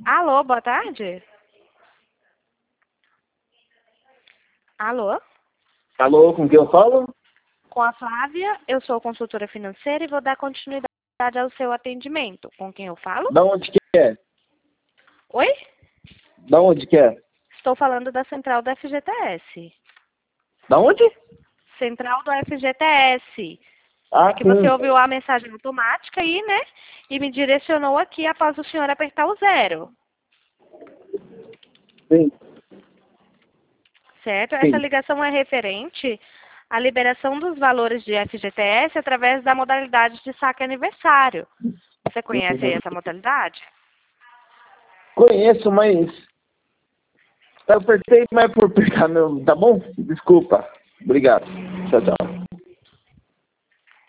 Alô, boa tarde. Alô? Alô, com quem eu falo? Com a Flávia, eu sou consultora financeira e vou dar continuidade ao seu atendimento. Com quem eu falo? Da onde que é? Oi? Da onde que é? Estou falando da central do FGTS. Da onde? Central do FGTS. Ah, É que você sim. ouviu a mensagem automática aí, né? E me direcionou aqui após o senhor apertar o 0. Sim, Certo? Essa sim. ligação é referente à liberação dos valores de FGTS através da modalidade de saque aniversário. Você conhece aí Uhum. essa modalidade? Conheço, mas eu apertei, mas por pegar meu... Tá bom? Desculpa. Obrigado. Tchau, tchau.